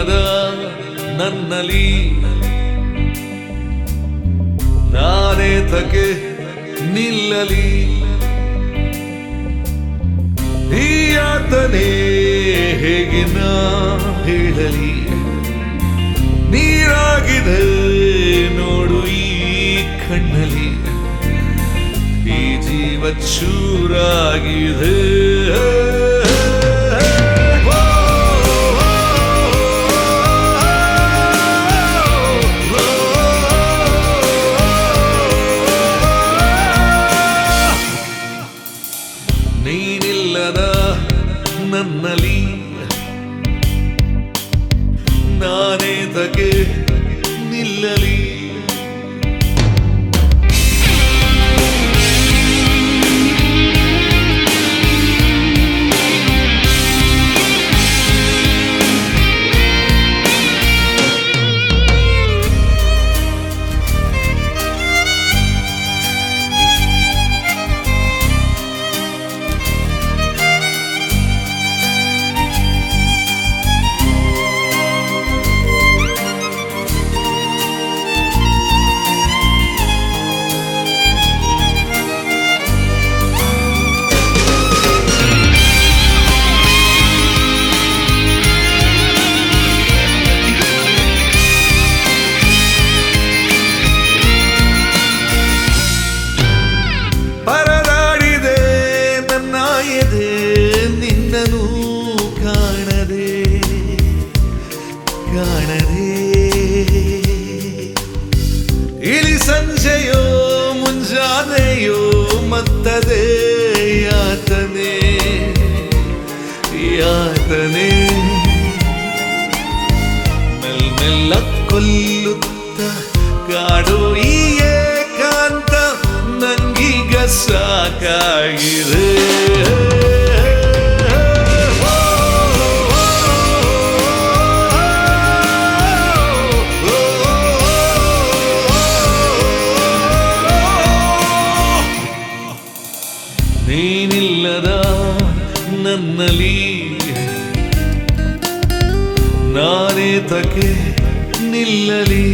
ನೀನಿಲ್ಲದ ನನ್ನಲ್ಲಿ ನಾನೇತಕ್ಕೆ ನಿಲ್ಲಲಿ ಈ ಯಾತನೆ ಹೇಗೆ ನಾ ಹೇಳಲಿ ನೀರಾಗಿದೆ ನೋಡು ಈ ಕಣ್ಣಲ್ಲಿ ಈ ಜೀವ ಚೂರಾಗಿದೆ ನೀನಿಲ್ಲದ ನನ್ನಲ್ಲಿ ನಾನೇತಕ್ಕೆ ನಿಲ್ಲಲಿ ನಿನ್ನನು ಕಾಣದೆ ಇಳಿ ಸಂಜೆಯೋ ಮುಂಜಾನೆಯೋ ಮತ್ತದೇ ಯಾತನೆ ಮೆಲ್ಲ ಕೊಲ್ಲುತ್ತ ಕಾಡೋ ಈ ಏಕಾಂತ ನಂಗೀಗ ಸಾಕಾಗಿದೆ ನೀನಿಲ್ಲದ ನನ್ನಲ್ಲಿ ನಾನೇತಕ್ಕೆ ನಿಲ್ಲಲಿ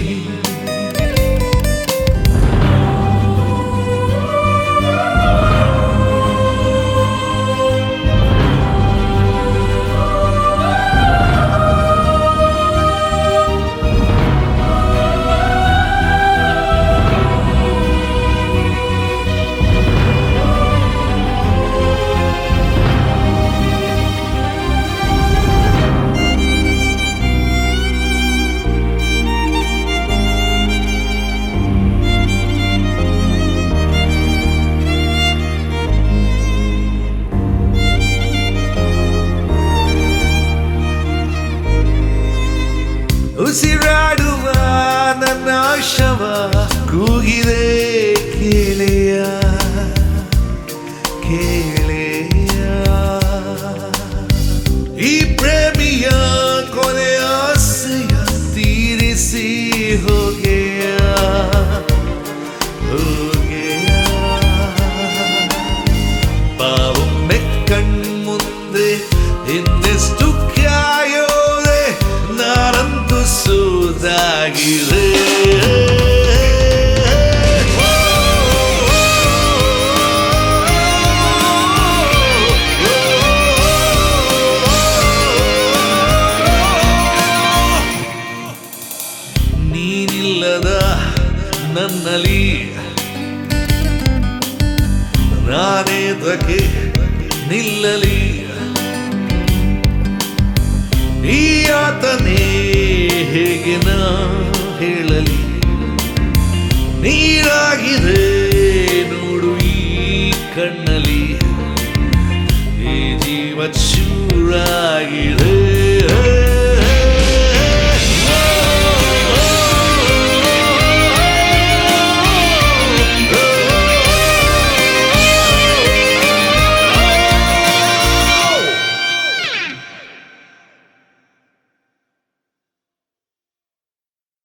ಉಸಿರಾಡುವ ನನ್ನ ಶವ ಕೂಗಿದೆ ಕೇಳೆಯ ಈ ಪ್ರೇಮಿಯ ಕೊನೆಯ ಆಸೆಯ ತೀರಿಸಿ ಹೋಗೆಯ ಪಾವೊಮ್ಮೆ ಕಣ್ಮುಂದೆ ಇನ್ನೆಷ್ಟು ಕಾಯೋದೆ ನಾನಂತೂ ಸೋದಾಗಿದೆ ನೀನಿಲ್ಲದ ನನ್ನಲ್ಲಿ ನಾನೇತಕ್ಕೆ ನಿಲ್ಲಲಿ ಈ ಯಾತನೆ ಹೇಗೆ ನಾ ಹೇಳಲಿ ನೀರಾಗಿದೆ ನೋಡು ಈ ಕಣ್ಣಲ್ಲಿ ಈ ಜೀವ ಚೂರಾಗಿದೆ